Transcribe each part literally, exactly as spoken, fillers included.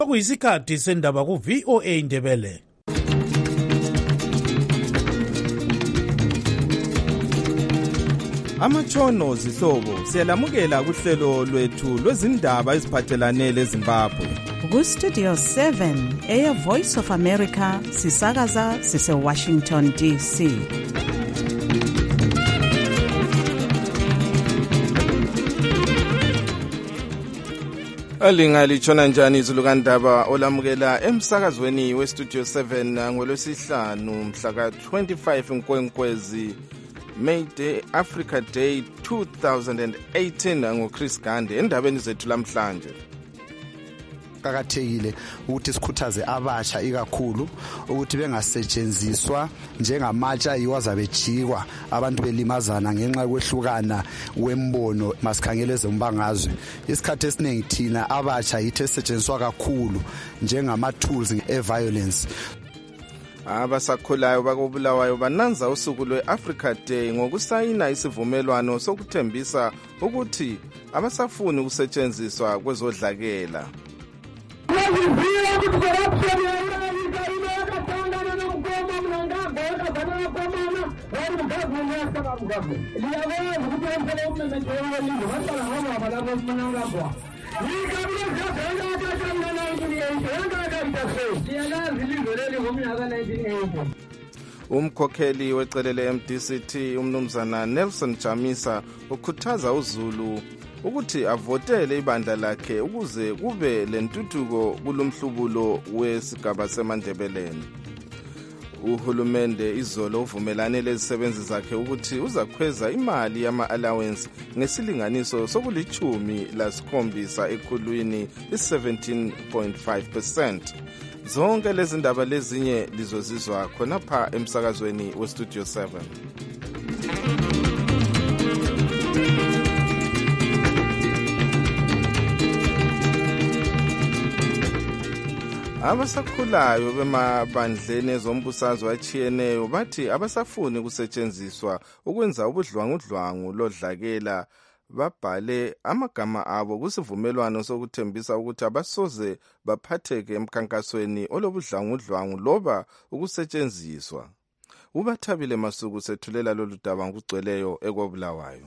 Okuyisikhathi sendaba ku V O A Ndebele. Amatshono zihlobo siyalamukela kuhlelo lwethu lwezindaba eziphathelane leZimbabwe. Ku Studio seven, Air Voice of America, sisakaza sise Washington D C. Alinga lichona njani izulu kandaba olamukela emsakazweni we Studio seven ngolwesihlanu mhla ka twenty-five Nkwenkwezi May Day, Africa Day two thousand eighteen ngoChris Gande endabeni zethu lamhlanje. Qakathekile ukuthi sikhuthaze abasha ikakhulu ukuthi bengasetshenziswa njengamatsha iwazabejikwa abantu belimazana ngenxa yokwehlukana wembono masikhangele ezombangazwe. Isikhathi esiningi thina abasha yithe setshenziswa kakhulu njengama tools e-violence. Abasakhulayo bakobulawayo bananza usuku lwe-Africa Day ngokusayina isivumelwano sokuthembisa ukuthi abasafuni ukusetshenziswa kwezodlakela. Umkhokheli wecelele M D C T umnumzana Nelson Chamisa ukhuthaza uZulu ukuthi avotele ibandla lakhe ukuze kube lentuthuko kulomhlubulo wesigaba seMandebeleni. Uhulumende izolo uvumelane lezisebenzi zakhe ukuthi uzakhweza imali yama allowance ngesilinganiso sokulichumi lasikhombisa ekhulwini i-seventeen point five percent. Zonke lezi ndaba lezinye lizozizwa khonapha emsakazweni we Studio seven. Abasakhulayo bemabandleni ezombusazwe achiyeneyo bathi abasafuni ukusetshenziswa ukwenza ubudlwangudlwangu lodlakela. Babhale amagama abo kusivumelwano sokuthembisa ukuthi abasoze baphatheke emkhankasweni olobudlwangudlwangu loba ukusetshenziswa. Ubathabile Masuku sethulela lolu daba ngokugcweleyo ekobulawayo.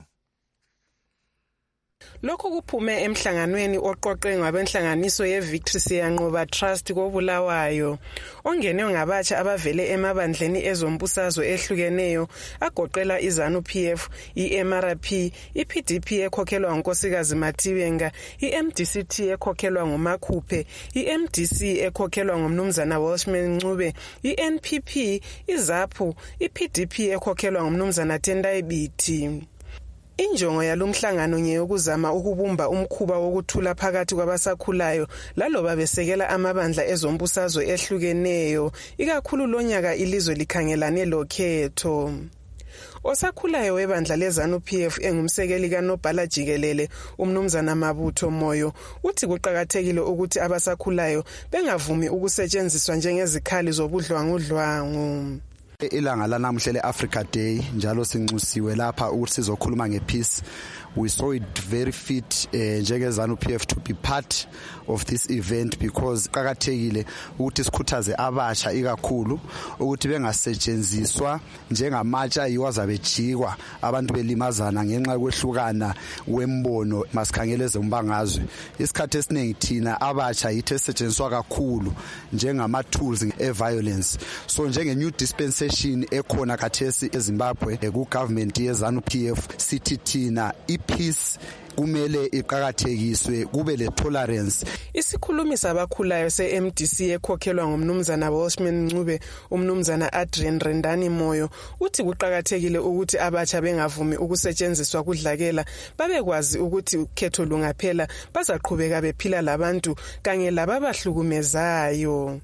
Lokho kuphume emhlanganweni oqoqwe ngabenhlanganiso ye-Victory Siyanqoba Trust kobulawayo ongenwe ngabatsha abavele emabandleni ezombusazwe ehlukeneyo agoqela iZANU-P F, i-M R P, i-P D P ekhokhelwa nguNkosikazi Matibenga, i-M D C T ekhokhelwa nguMakhuphe, i-M D C ekhokhelwa ngumnumzana Welshman Ncube, i-N P P, iZAPU, i-P D P ekhokhelwa ngumnumzana Tendai Biti. Injongo yalomhlangano ngeyokuzama ukubumba umkhuba wokuthula phakathi kwabasakhulayo laloba besekela amabandla ezombusazwe ehlukeneyo ikakhulu lonyaka ilizwe likhangelane lokhetho. Osakhulayo webandla leZANU-P F engumsekeli kaNobhala Jikelele umnumzana Mabutho Moyo uthi kuqakathekile ukuthi abasakhulayo bengavumi ukusetshenziswa njengezikhali zobudlwangudlwangu. Ilanga lanamuhla le-Africa Day njalo sinxusiwe lapha ukuthi sizokhuluma ngepeace. We saw it very fit uh, njenge-ZANU-P F to be part of this event because qakathekile ukuthi sikhuthaze abasha ikakhulu ukuthi bengasetshenziswa njengamatsha iwazabejikwa abantu belimazana ngenxa yokwehlukana wembono masikhangele ezombangazwe. Isikhathi esiningi thina abasha yithe setshenziswa kakhulu njengama tools e-violence. So njenge new dispensation ekhona khathesi eZimbabwe ku government ye-ZANU-P F sithi thina peace kumele iqhakathekiswe kube le tolerance. Isikhulumi sabakhulayo se-M D C ekhokhelwa ngumnumzana Welshman Ncube umnumzana Adrian Rendani Moyo uthi kuqhakathekile ukuthi abatsha bengavumi ukusetshenziswa kudlakela babekwazi ukuthi ukhetho lungaphela bazaqhubeka bephila labantu kanye lababahlukumezayo.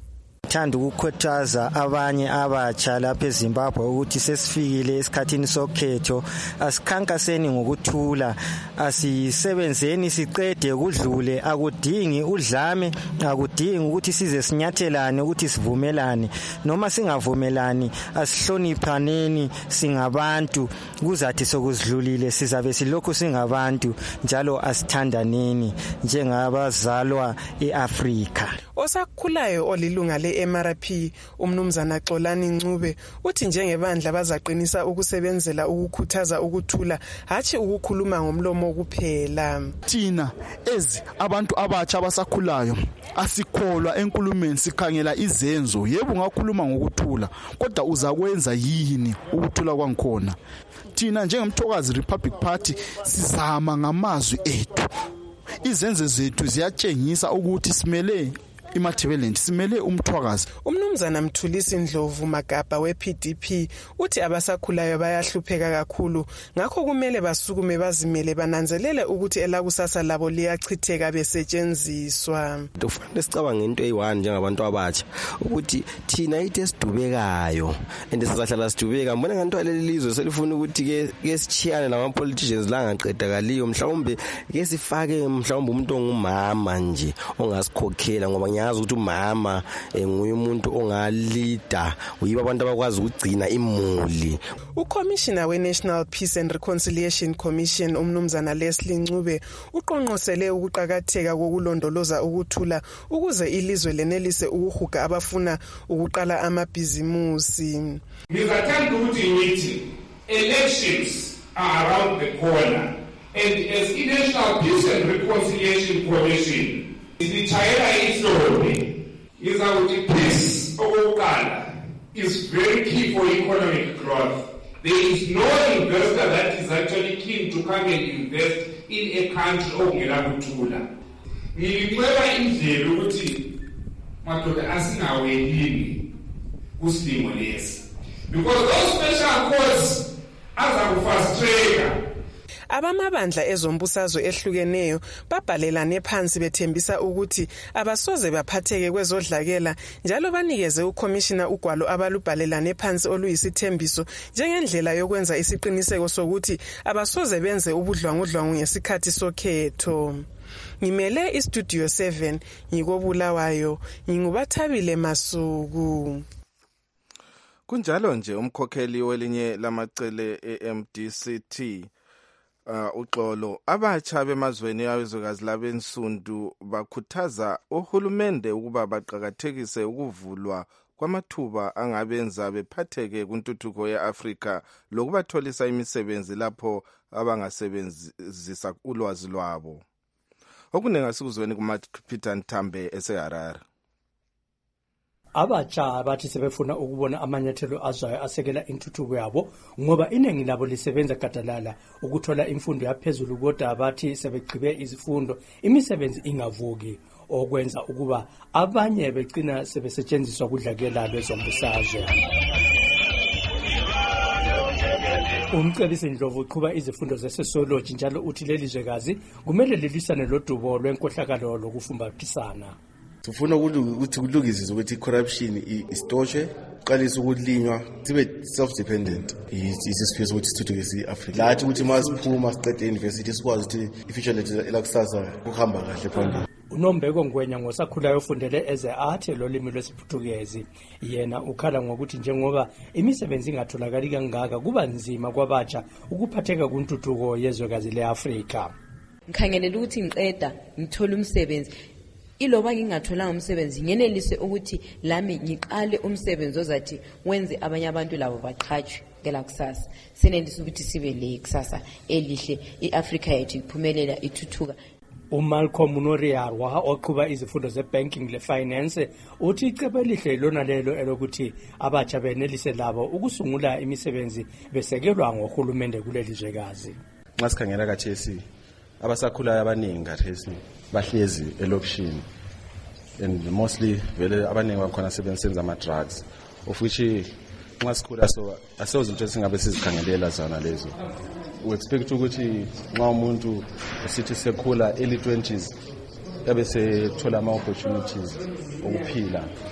ngithanda ukukhuthaza abanye abatsha lapha eZimbabwe ukuthi sesifikile esikhathini sokhetho, asikhankaseni ngokuthula, asisebenzeni siqede kudlule, akudingi udlame, akudingi ukuthi size sinyathelane ukuthi sivumelane, noma singavumelani asihloniphaneni singabantu, kuzathi sokuzidlulile sizabe silokhu singabantu njalo asithandaneni njengabazalwa eAfrika. Osakhulayo olilunga le-M R P umnumzana Xolani Ncube uthi njengebandla bazaqinisa ukusebenzela ukukhuthaza ukuthula hathi ukukhuluma ngomlomo kuphela. Thina ezi abantu abatsha abasakhulayo asikholwa enkulumeni, sikhangela izenzo. Yebo ngakhuluma ngokuthula, kodwa uzakwenza yini ukuthula kwangikhona? Thina njengemthokazi Republic Party sizama ngamazwi ethu. Izenzo zethu ziyatshengisa ukuthi simele iMathebeleni, simele umthwakazi. Umnumzana Mthulisi Ndlovu Magaba we-P D P uthi abasakhulayo bayahlupheka kakhulu, ngakho kumele basukume bazimele bananzelele ukuthi elakusasa labo liyachitheka besetshenziswa. Kufanele sicabange into eyi-one njengabantu abatsha ukuthi thina into esidubekayo and sizahlala sidubeka. Mbona nganthiwa leli lizwe selifuna ukuthi ke sichiyane nama-politicians la ngaqedakaliyo, mhlawumbe ke sifake mhlawumbe umuntu ongumama nje ongasikhokhela, ngoba ngiyazi ukuthi umama nguye umuntu ongalida, uyiba abantu abakwazi ukugcina imuli. uCommissioner we-National Peace and Reconciliation Commission umnumzana Leslie Ncube uqonqosele ukuqakatheka kokulondoloza ukuthula ukuze ilizwe lenelise ukuhuga abafuna ukuqala amabhizimusi. Ngizathanda ukuthi ngithi elections are around the corner, and as i-National Peace and Reconciliation Commission sitshayela ihlombe izawuthi peace okokuqala is very key for economic growth. There is no investor that is actually keen to come and invest in a country okungela kuthula. Ngicela indlela ukuthi madoda asingawelini kusilimo lesi, because those special courts azakufrustrate. Abamabandla ezombusazwe ehlukeneyo babhalelane phansi bethembisa ukuthi abasoze baphatheke kwezodlakela, njalo banikeze uCommissioner ugwalo abalubhalelane phansi oluyisithembiso njengendlela yokwenza isiqiniseko sokuthi abasoze benze ubudlwangudlwangu ngesikhathi sokhetho. Ngimele iStudio seven ngikobulawayo, ngingubathabile Masuku. Kunjalo nje umkhokheli welinye lamacele e-M D C T Uh, uxolo abatsha bemazweni awezwekazi labensundu bakhuthaza uhulumende ukuba baqhakathekise ukuvulwa kwamathuba angabenza bephatheke kuntuthuko yeAfrika lokubatholisa imisebenzi lapho abangasebenzisa ulwazi lwabo. Okunenga sikuzweni kuMapeter Nthambe eseHarare. Abatsha bathi sebefuna ukubona amanyathelo azayo asekela intuthuko yabo ngoba iningi labo lisebenza gadalala ukuthola imfundo yaphezulu, kodwa bathi sebegqibe izifundo imisebenzi ingavuki, okwenza ukuba abanye begcina sebesetshenziswa kudlakela lwezombusazwe. Umcebisi Ndlovu uqhuba izifundo ze-sociology njalo uthi leli zwekazi kumele lilisane lodubo lwenkohlakalo lokufumbathisana. Sifuna ukuthi kulungizwe ukuthi corruption isitoshwe, qalisa ukulinywa sibe self dependent. Isisifiso sokuthi sithuthukise iAfrika. Lathi ukuthi masiphuma siqede university sikwazi ukuthi ifuture lethu elakusasa kuhamba kahle phambili. uNombeko Ngwenya ngosakhulayo ufundele eze art lolimi lwesiPhuthukezi. Yena ukhala ngokuthi njengoba imisebenzi ingatholakali kangaka kuba nzima kwabatsha ukuphatheka kuntuthuko yezwekazi leAfrika. Ngikhangelela ukuthi ngiqeda ngithola umsebenzi, iloba ngingatholanga umsebenzi ngenelise ukuthi lami ngiqale umsebenzi ozathi wenze abanye abantu labo baqhatshwe ngelakusasa. Senelise ukuthi sibe le kusasa elihle, iAfrika yethu iphumelela ithuthuka. uMalcolm Noriarwa oqhuba izifundo zebanking lefinance uthi icebo elihle lona lelo elokuthi abatsha benelise labo ukusungula imisebenzi besekelwa ngohulumende kuleli zwekazi. Nxa sikhangela kathesi abasakhulayo abaningi kathesi bahlezi elokishini, and mostly vele abaningi bakhona sebenza ama drugs, of which nxa sikhula so asozinto esingabe sizikhangelela zona lezo. We expect ukuthi nxa umuntu esithi sekhula early twenties yabe sethola ama opportunities okuphila.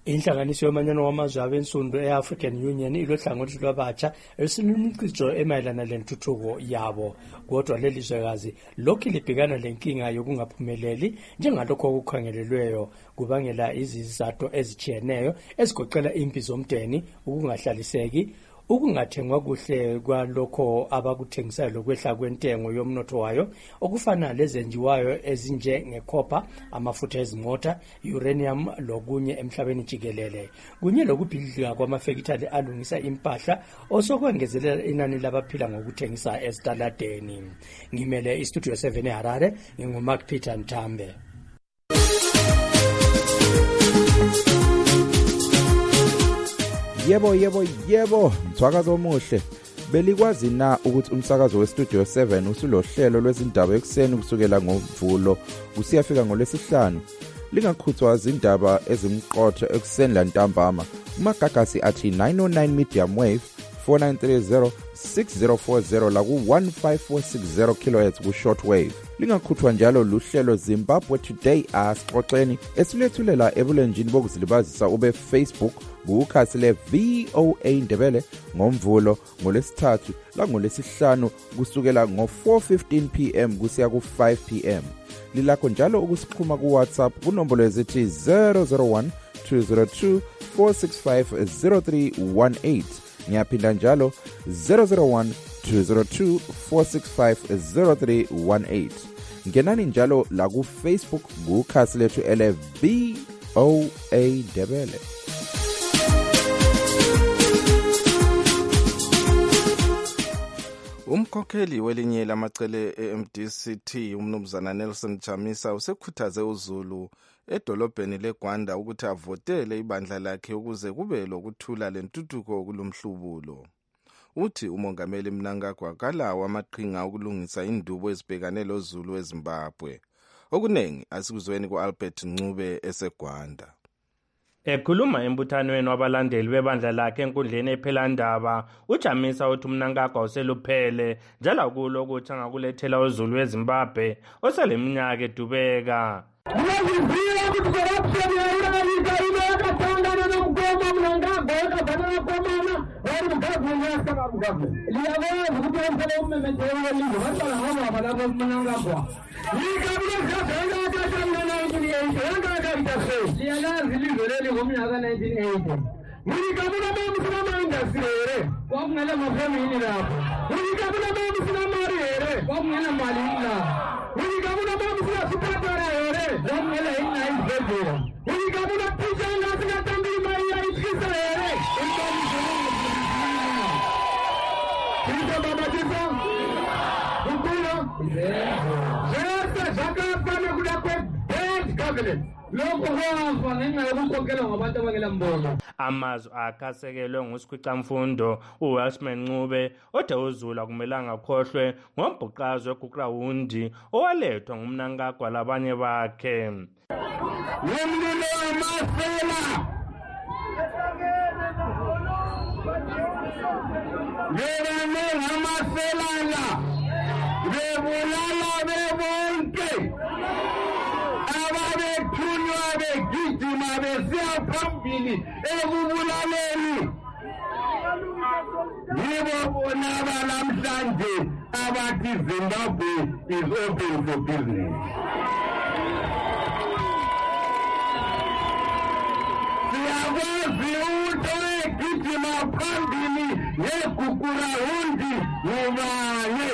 Inhlanganiso yomanyano wamazwe abensundu e-African Union ilohlangothi lwabatsha esilumcijo emayelana lentuthuko yabo. Kodwa leli zwekazi lokhu libhekana lenkinga yokungaphumeleli njengalokho okukhangelelweyo kubangela izizathu ezijiyeneyo ezigoqela impi zomndeni, ukungahlaliseki, ukungathengwa kuhle kwalokho abakuthengisayo lokwehla kwentengo yomnotho wayo okufana lezenjiwayo ezinje ngecopper, amafutha ezimota, uranium lokunye emhlabeni jikelele. Kunye lokubhidlika kwamafekithali alungisa impahla osokwengezelela inani labaphila ngokuthengisa esitaladeni. Ngimele istudio seven eHarare, nginguMark Peter Ntambe. Yebo yebo yebo mthwakazo omuhle. Belikwazi na ukuthi umsakazo weStudio seven usulohlelo lwezindaba ekseni kusukela ngoMvulo kusiyafika ngolwesihlanu. Lingakhuthwa izindaba ezimqotho ekseni lantambama. Umagagasi athi nine oh nine medium wave four nine three zero six zero four zero la ku one five four six zero kilohertz ku short wave. Lingakhuthwa njalo luhlelo Zimbabwe Today asixoxeni esilethulela ebulenjini bokuzilibazisa ube Facebook kukhasi le V O A Ndebele ngoMvulo ngolesithathu la ngolesihlanu kusukela ngo four fifteen p m kusiya ku five p m. Lilakho njalo ukusikhuma ku WhatsApp kunombolo ezithi zero zero one two zero two four six five zero three one eight. Ngiyaphinda njalo zero zero one two zero two four six five zero three one eight. Ngenani njalo la ku Facebook kukhasi lethu ele V O A Ndebele. Umkhokheli welinye lamacele e-M D C T umnumzana Nelson Chamisa usekhuthaze uZulu edolobheni leGwanda ukuthi avotele ibandla lakhe ukuze kube lokuthula lentuthuko kulomhlubulo. Uthi umongameli Mnangagwa kalawa amaqhinga okulungisa indubo ezibhekane loZulu eZimbabwe. Okunengi asikuzweni ku-Albert Ncube eseGwanda. Ekhuluma embuthanweni wabalandeli bebandla lakhe enkundleni ephelandaba, uJamisa uthi uMnangagwa useluphele njalo kulo ukuthi angakulethela uZulu eZimbabwe oseleminyaka edubeka. Ngizizwa ukuthi corruption yayirayika inokathandana nokugoma Mnangagwa ekazana nakomana wari mugavumenti yasakarugavu. Liyakwazi ukuthi wenzele ummemetheko welizwe baqala ngoba abalapho uMnangagwa. Yikabula zazela akathandana nineteen eighty yangakayitase. Liyalazi ilizwe leli ngomnyaka nineteen eighty. Ngikabula bamusina industry kwakungela mafamily lapho. Ngikabula bamusina mari here kwakungela mali lapho. Ngikabula bamusina sipatara here kwakungela ina izibhedlela. Ngikabula picha ngasingatambi mai ya ikhisa here. Ngikabula baba tisa. Ngikula. Zese zakafana kuda kwe bad governance. Amazwi akasekelwe ngusikhwicamfundo uWelshman Ncube ode uZulu akumelanga akhohlwe ngombhuqazo weGugurawundi owalethwa nguMnangagwa labanye bakhe. Ngumlilo wamasela Bebane ngamaselala bebulala bebonke ababethunywa begijima besiya phambili ekubulaleni. Yibo bona balamhlanje abathi Zimbabwe is open for business. Siyakwazi ukuthi egijima phambili ngeGugurawundi ngubani.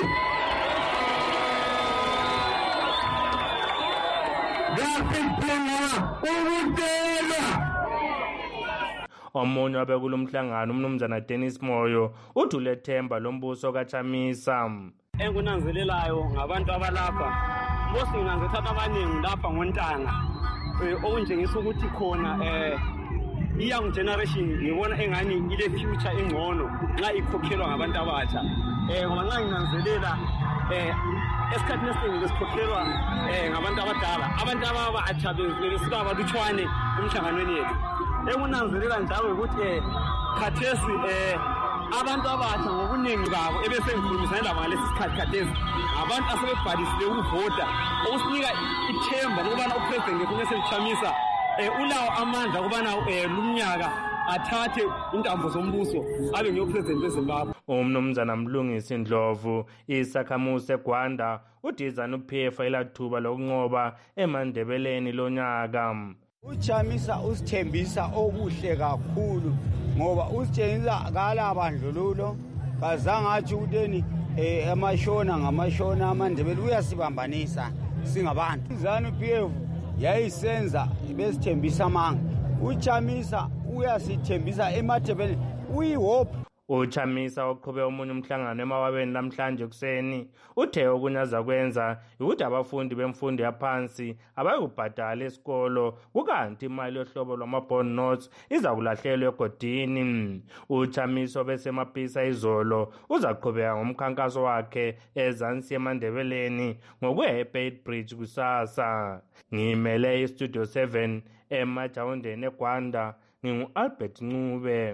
Omunye wabekulomhlangano umnumzana Dennis Moyo uthule themba lombuso kaChamisa. Engunanzelelayo ngabantu abalapha mbosi nginanzethatha abaningi lapha ngontanga okunjengisa ukuthi khona eh young generation ngibona engani ile future engcono nxa ikhokhelwa ngabantu abatsha eh ngoba nxa nginanzelela eh esikhathini esiningi besikhokhelwa eh ngabantu abadala abantu ababatsha besika abalutshwane emhlanganweni yethu. Engunanzelela njalo ukuthi eh khathesi eh abantu abatsha ngobuningi babo ebesengikhulumisana labo ngalesi sikhathi khathesi abantu asebebhalisile ukuvota okusinika ithemba lokubana upresident ngeke Chamisa um ulawo amandla ukubana um lumnyaka athathe intambo zombuso abe ngeyopresident wezimbabwe. Umnumzana Mlungisi Ndlovu isakhamuzi seGwanda udizana uP F elathuba lokunqoba eMandebeleni lonyaka. Uchamisa usithembisa okuhle kakhulu ngoba usitshengisa kala bandlululo kazange athi uteni eh amashona ngamashona amandebele uyasibambanisa singabantu. Izanu P F yayisenza ibesithembisa amanga. Uchamisa uyasithembisa eMandebele uyihope. Uchamisa oqhube omunye umhlangano emawabeni namhlanje kuseni uthe okunyaza kwenza ukuthi abafundi bemfundo yaphansi abayubhadala esikolo kukanti imali yohlobo lwama-bond notes iza kulahlelwa egodini. Uchamisa besemapisa izolo uzaqhubeka ngomkhankaso wakhe ezansi eMandebeleni ngokwe-Bait Bridge kusasa. Ngimele iStudio seven eMajawundeni eGwanda, ngingu-Albert Ncube.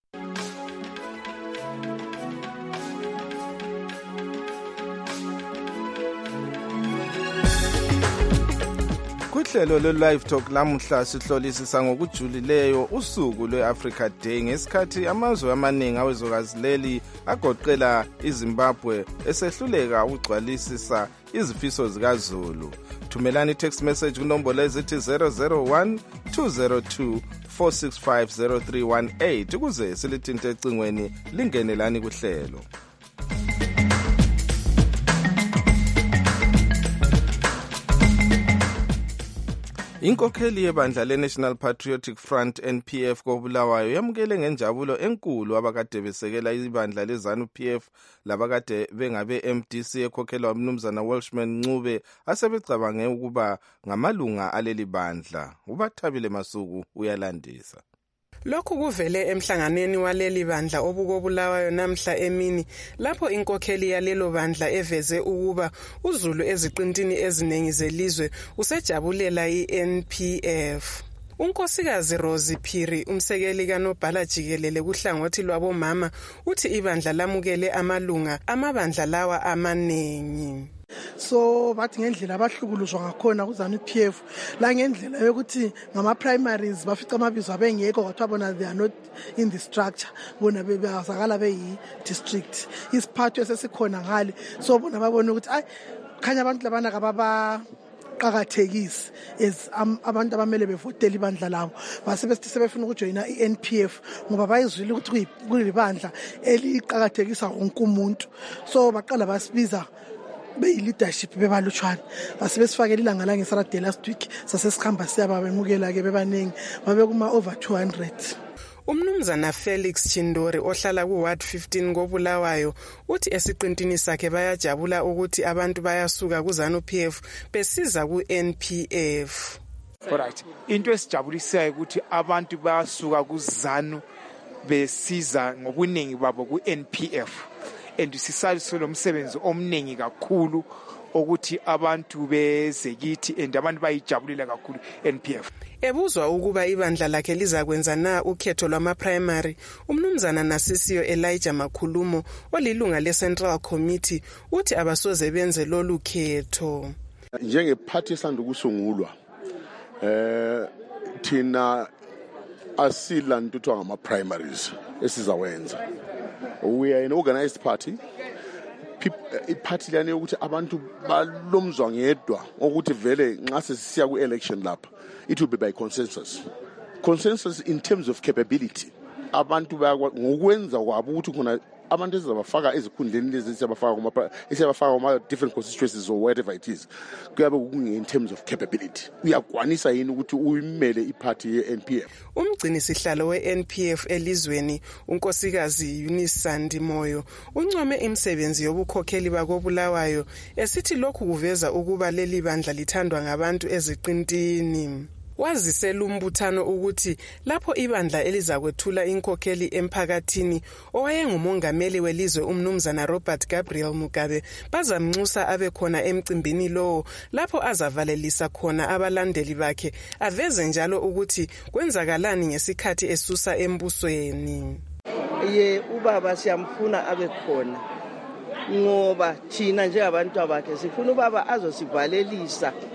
Kuhlelo le-Live Talk lamuhla sihlolisisa ngokujulileyo usuku lwe-Africa Day ngesikhathi amazwe amaningi awezokazi leli agoqela iZimbabwe esehluleka ukugcwalisisa izifiso zikaZulu. Thumelani text message kunombolo ezithi zero zero one two zero two four six five zero three one eight ukuze silithinte ecingweni lingenelani kuhlelo. Inkokheli yebandla le-National Patriotic Front N P F koBulawayo yamukele ngenjabulo enkulu abakade besekela ibandla leZanu P F labakade bengabe M D C ekhokhelwa umnumzana Welshman Ncube asebecabange ukuba ngamalunga aleli bandla. UBathabile Masuku uyalandisa. Lokhu kuvele emhlanganweni waleli bandla obukobulawayo namhla emini lapho inkokheli yalelo bandla eveze ukuba uZulu eziqintini eziningi zelizwe usejabulela i-N P F. Unkosikazi Rosie Phiri umsekeli kaNobhala Jikelele kuhlangothi lwabomama uthi ibandla lamukele amalunga amabandla lawa amaningi. So bathi ngendlela abahlukuluzwa ngakhona kuZanu P F la ngendlela yokuthi ngama primaries bafica amabizo abengekho kwathi bona they are not in the structure bona bebazakala beyi district isiphatho esesikhona ngale so bona babona ukuthi ay khanya abantu labana kababa qakathekisi as abantu abamele bevotela ibandla labo basebesithi sebefuna ukujoyina i-N P F ngoba bayizwile ukuthi kuyibandla eliqakathekisa wonke umuntu so baqala basibiza beyi-leadership bebalutshwana basebesifakela ilanga la ngeSaturday last week sasesikhamba siyaba bemukela ke bebaningi babe kuma over two hundred. Umnumzana Felix Chindori ohlala ku Ward fifteen koBulawayo uthi esiqintini sakhe bayajabula ukuthi abantu bayasuka kuZanu P F besiza ku-N P F. Alright, into esijabulisayo ukuthi abantu bayasuka kuZanu besiza ngobuningi babo ku-N P F. And sisaliso lomsebenzi omningi kakhulu ukuthi abantu bezekithi and abantu bayijabulela kakhulu N P F. Ebuzwa ukuba ibandla lakhe lizakwenza na ukhetho lwama primary, umnumzana Nasisiyo Elijah Makhulumo olilunga le-Central Committee uthi abasoze benze lolu khetho. Njengephathi esanda ukusungulwa eh thina asila ntuthu ngama primaries esizawenza. We are an organized party. Party lani ukuthi abantu balomzwa ngedwa ukuthi vele nxa sesiya ku election lapha it will be by consensus. Consensus in terms of capability. Abantu ngokwenza kwabo ukuthi khona abantu ezabafaka ezikhundleni lezi siyabafaka kuma siyabafaka kuma different constituencies or whatever it is. Kuyabe in terms of capability. Uyakwanisa yini ukuthi uyimele iparty ye-N P F. Umgcini sihlalo we-N P F elizweni unkosikazi Eunice Sandimoyo uncome imisebenzi yobukhokheli bakoBulawayo esithi lokhu kuveza ukuba leli bandla lithandwa ngabantu eziqintini. Wazisela umbuthano ukuthi lapho ibandla elizakwethula inkokheli emphakathini owayengumongameli welizwe umnumzana Robert Gabriel Mugabe bazamnxusa abe khona emcimbini lowo lapho azavalelisa khona abalandeli bakhe aveze njalo ukuthi kwenzakalani ngesikhathi esusa embusweni. Ye ubaba siyamfuna abe khona ngoba thina njengabantu abakhe sifuna ubaba azosivalelisa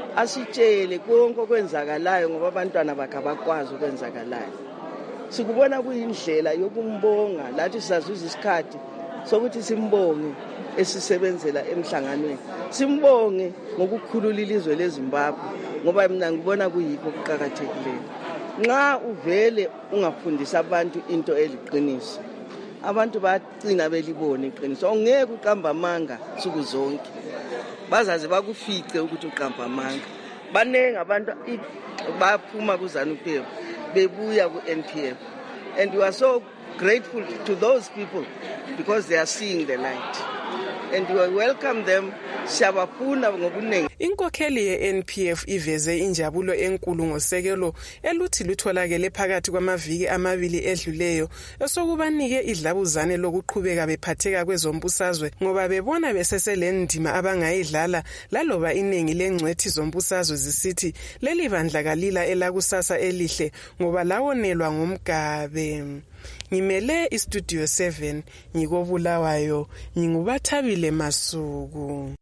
asitshele konke okwenzakalayo ngoba abantwana bakhe abakwazi okwenzakalayo. Sikubona kuyindlela yokumbonga lathi sizazuza isikhathi sokuthi simbonge esisebenzela emhlanganweni. Simbonge ngokukhulula ilizwe leZimbabwe ngoba mina ngibona kuyikho okuqhakathekileyo. Nxa uvele ungafundisa abantu into eliqiniso, abantu bagcina belibona iqiniso. Ongeke uqamba amanga suku zonke. Bazaze bakufice ukuthi uqamba amanga. Banenge abantu baphuma kuZANU-P F bebuya ku-N P F, and we are so grateful to those people because they are seeing the light, and we welcome them. Siyabafuna ngobunengi. Inkokheli ye-N P F iveze injabulo enkulu ngosekelo eluthi lutholakele phakathi kwamaviki amabili edluleyo esokubanike idlabuzane lokuqhubeka bephatheka kwezombusazwe ngoba bebona beseselendima abangayidlala laloba iningi lengcwethi zombusazwe zisithi leli bandla kalila elakusasa elihle ngoba lawonelwa ngomgabe. Ngimele iStudio seven ngikobulawayo ngingubathabile Masuku.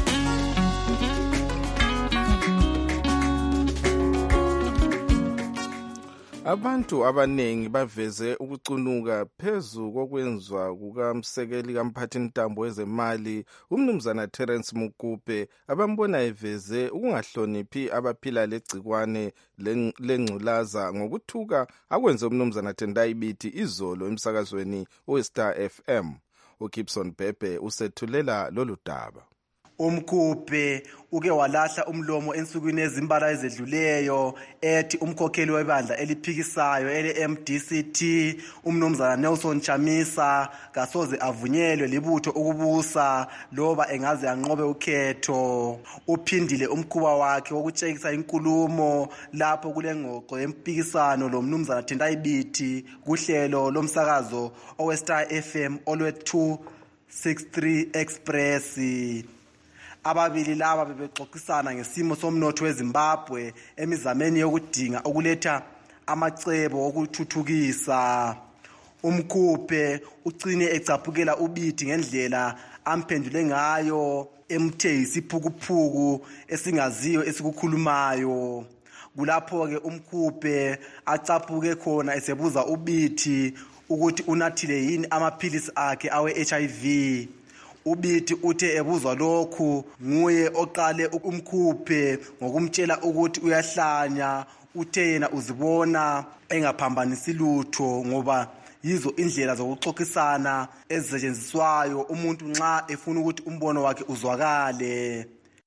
Abantu abanengi baveze ukucunuka phezu kokwenzwa kukamsekeli kamphathintambo wezemali umnumzana Terence Mukupe abambona eveze ukungahloniphi abaphila legcikwane lengculaza ngokuthuka akwenze umnumzana Tendai Biti izolo emsakazweni weStar F M. uGibson Bhebhe usethulela lolu daba. Umkhuphe uke walahla umlomo ensukwini ezimbala ezedluleyo ethi umkhokheli webandla eliphikisayo ele-M D C T umnumzana Nelson Chamisa kasoze avunyelwe libutho ukubusa loba engaze anqobe ukhetho. Uphindile umkhuba wakhe wokutshekisa inkulumo lapho kulengxoxo yempikisano lo mnumzana Tendai Biti kuhlelo lomsakazo oweStar F M olwe two sixty-three Express. Ababili laba bebexoxisana ngesimo somnotho weZimbabwe emizameni yokudinga ukuletha amacebo okuthuthukisa. Umkhuphe ugcine ecaphukela uBiti ngendlela amphendule ngayo emthe isiphukuphuku esingaziyo esikukhulumayo. Kulapho ke umkhuphe acaphuke khona esebuza uBiti ukuthi unathile yini amaphilisi akhe awe H I V. uBiti uthe ebuzwa lokhu nguye oqale umkhuphe ngokumtshela ukuthi uyahlanya. Uthe yena uzibona engaphambanisi lutho ngoba yizo indlela zokuxoxisana ezisetshenziswayo umuntu nxa efuna ukuthi umbono wakhe uzwakale.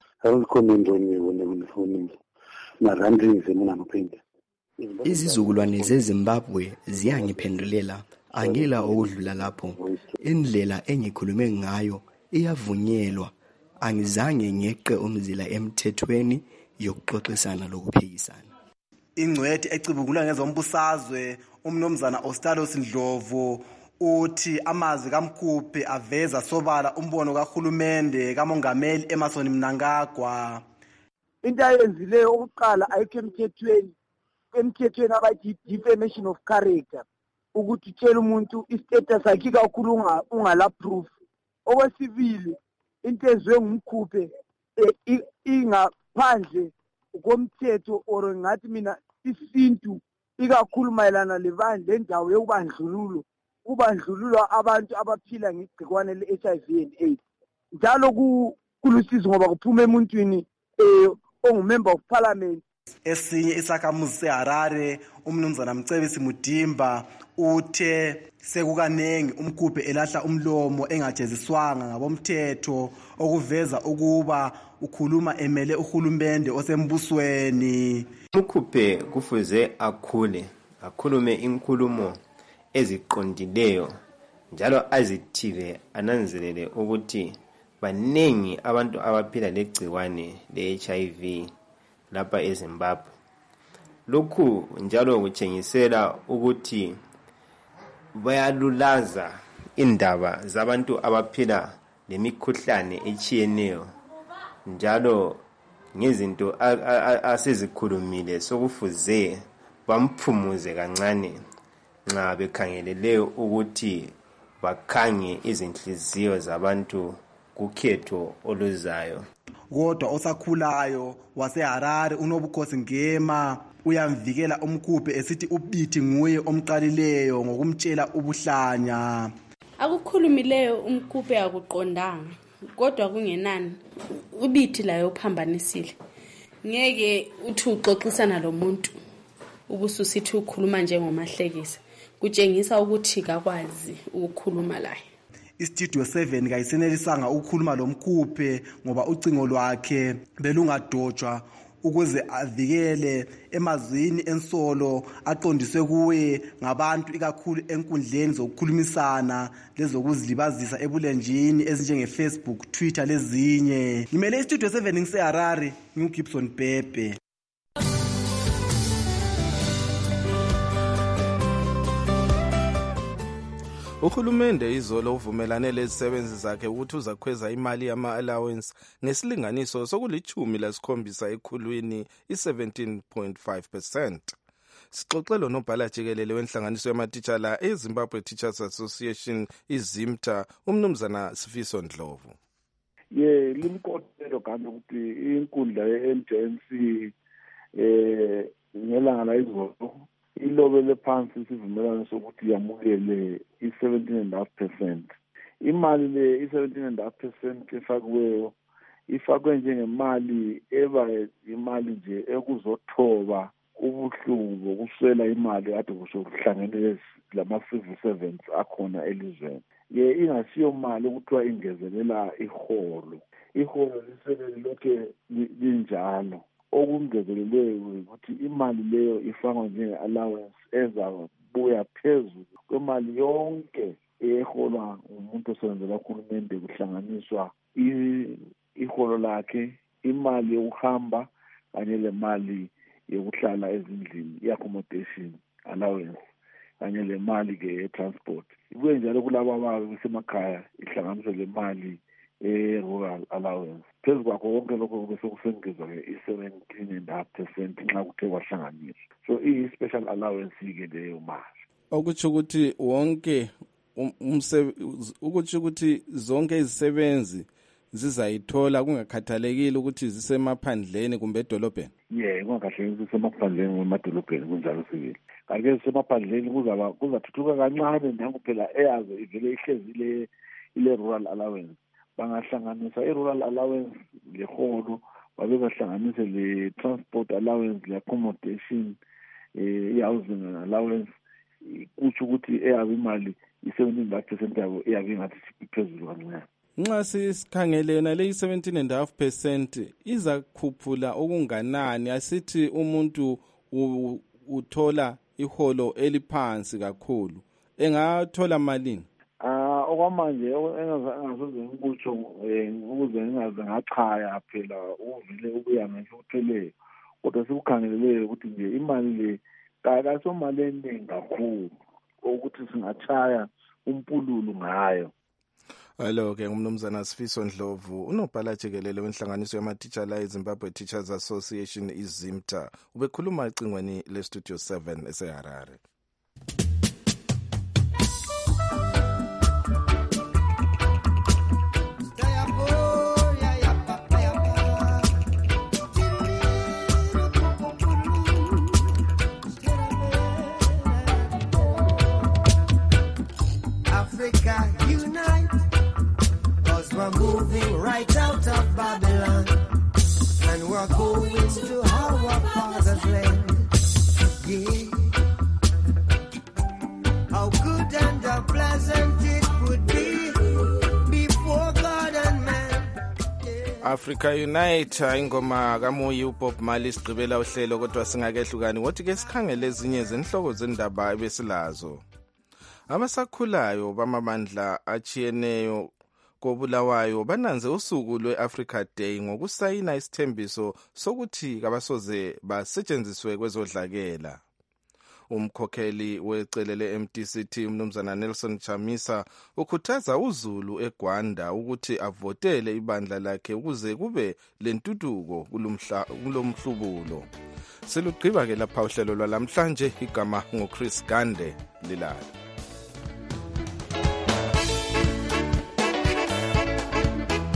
Izizukulwane zeZimbabwe ziyangiphendulela, angila okudlula lapho. Indlela engikhulume ngayo iyavunyelwa, angizange ngeqe umzila emthethweni yokuxoxisana lokuphikisana. Ingcwethi ecibukula ngezombusazwe umnumzana Ostalos Ndlovu uthi amazwi kaMkhuphe aveza sobala umbono kahulumende kamongameli Emmerson Mnangagwa. Into ayenzileyo okuqala ayikho emthethweni, emthethweni abathi defamation of character, ukuthi tshela umuntu istatus akhe kakhulu ungala proof. Okwesibili into ezwe ngumkhuphe ingaphandle komthetho or ngathi mina isintu ikakhulu mayelana lebandla endawo yokubandlululo kubandlululwa abantu abaphila ngegcikwane le-H I V and AIDS. Njalo kulusizo ngoba kuphuma emuntwini eh ongumember of parliament. Esinye isakhamuzi seHarare umnumzana Mcebisi Mudimba uthe sekukanengi umkhuphe elahla umlomo engajeziswanga ngabomthetho okuveza ukuba ukhuluma emele uhulumende osembusweni. Umkhuphe kufuze akhule akhulume inkulumo eziqondileyo njalo azithibe ananzelele ukuthi banengi abantu abaphila legciwane le-H I V lapha eZimbabwe. Lokhu njalo kutshengisela ukuthi bayalulaza indaba zabantu abaphila lemikhuhlane etshiyeneyo njalo ngezinto asezikhulumile sokufuze bamphumuze kancane nxa bekhangelele ukuthi bakhange izinhliziyo zabantu kukhetho oluzayo. Kodwa osakhulayo waseHarare uNobukhosi Ngema uyamvikela umkhuphe esithi uBiti nguye omqalileyo ngokumtshela ubuhlanya. Akukhulumileyo umkhuphe akuqondanga kodwa kungenani uBiti layo uphambanisile. Ngeke uthi uxoxisana lomuntu ubususithi ukhuluma njengomahlekisa kutshengisa ukuthi kakwazi ukukhuluma laye. iStudio seven kayisenelisanga ukukhuluma lomkhuphe ngoba ucingo lwakhe belungadotshwa ukuze avikele emazwini ensolo aqondiswe kuwe ngabantu ikakhulu enkundleni zokukhulumisana lezokuzilibazisa ebulenjini ezinjenge Facebook, Twitter lezinye. Ngimele iStudio seven ngiseHarare, ngiuGibson Bhebhe. Uhulumende izolo uvumelane lezisebenzi zakhe ukuthi uzakhweza imali yama-allowance ngesilinganiso sokulichumi lasikhombisa ekhulwini i-seventeen point five percent. Sixoxelo nobhala jikelele wenhlanganiso yamatitshala eZimbabwe Teachers Association iZimta umnumzana Sifiso Ndlovu. Ye limkotelo kanti ukuthi inkundla ye-N J N C eh ngelanga la izolo ilobele phansi isivumelwano sokuthi yamukele i-seventeen and a half percent. Imali le i-seventeen and a half percent efakiweyo ifakwe njengemali eba imali nje ekuzothoba ubuhlungu bokuswela imali ade kusho kuhlangene lama-civil servants akhona elizweni. Ye ingasiyo mali ukuthiwa ingezelela iholo. Iholo liselele lokhe linjalo. Okungezelelweyo ukuthi imali leyo ifakwa njenge-allowance ezabuya phezulu kwemali yonke eholwa umuntu osebenzela uhulumende kuhlanganiswa iholo lakhe, imali yokuhamba kanye le mali yokuhlala ezindlini, i-accommodation allowance kanye le mali ke ye-transport. Ibuye njalo kulabo ababe besemakhaya ihlanganiswe le mali e-rural allowance. Phezu kwakho konke lokho bese kusengezwa i-seventeen and a half percent nxa kuthe kwahlanganiswa. So iyi-special allowance-ke leyo mali. Okutsho ukuthi wonke ukuthi ukuthi zonke izisebenzi zizayithola kungakhathalekile ukuthi zisemaphandleni kumbe edolobheni. Yeah, kungakhathalekile zisemaphandleni kumbe emadolobheni kunjalo sibili. Kanti zisemaphandleni kuzaba kuzathuthuka kancane nangu phela eyazo ivele ihlezile ile rural allowance. Bangahlanganisa i-rural allowance leholo babezahlanganise le-transport allowance, le-accommodation, i-housing allowance, kutsho ukuthi eyabe imali i-seventeen and a half percent yabo eyabe ingathi iphezulu kancane. Nxa sisikhangele yona le i-seventeen and a half percent izakhuphula okunganani? Asithi umuntu uthola iholo eliphansi kakhulu, engathola malini? Ah, okwamanje engasoze ngikutsho ukuze ngingaze ngachaya phela uvile ukuya ngisho uthele, kodwa sikukhangelele ukuthi nje imali le akasomali eningi kakhulu ukuthi singachaya umpululu ngayo. Hello ke ngumnumzana Sifiso Ndlovu unobhala jikelele wenhlanganiso yamatitshala eZimbabwe Teachers Association iZimta ubekhuluma ecingweni leStudio seven eseHarare. Africa unite, cause we're moving right out of Babylon, and we're going to our father's land. Yeah. How good and how pleasant it would be before God and man. Yeah. Africa Unite ingoma kaMuyi uBob Marley sigqibela uhlelo kodwa singakehlukani wothi ke sikhangele ezinye zenhloko zendaba ebesilazo. Abasakhulayo bamabandla achiyeneyo koBulawayo bananze usuku lwe-Africa Day ngokusayina isithembiso sokuthi kabasoze basetshenziswe kwezodlakela. Umkhokheli wecele le-M D C T umnumzana Nelson Chamisa ukhuthaza uZulu eGwanda ukuthi avotele ibandla lakhe ukuze kube lentuduko kulomhlubulo. Selugqiba ke lapha uhlelo lwalamhlanje, igama ngoChris Gande lilala.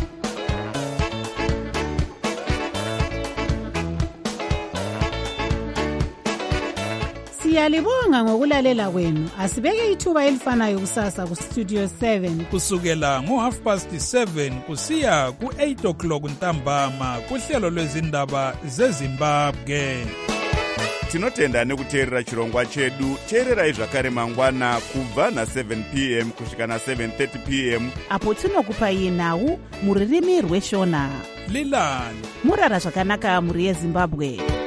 Siyalibonga ngokulalela kwenu. Asibeke ithuba elifanayo kusasa ku Studio seven kusukela ngo half past seven kusiya ku eight o'clock ntambama kuhlelo lwezindaba zeZimbabwe. Tinotenda nekuteerera chirongwa chedu. Teererai zvakare mangwana kubva na seven p m kusvika na seven thirty p m apo tinokupai nhau muririmi rweshona. Lilani murara zvakanaka muri yeZimbabwe.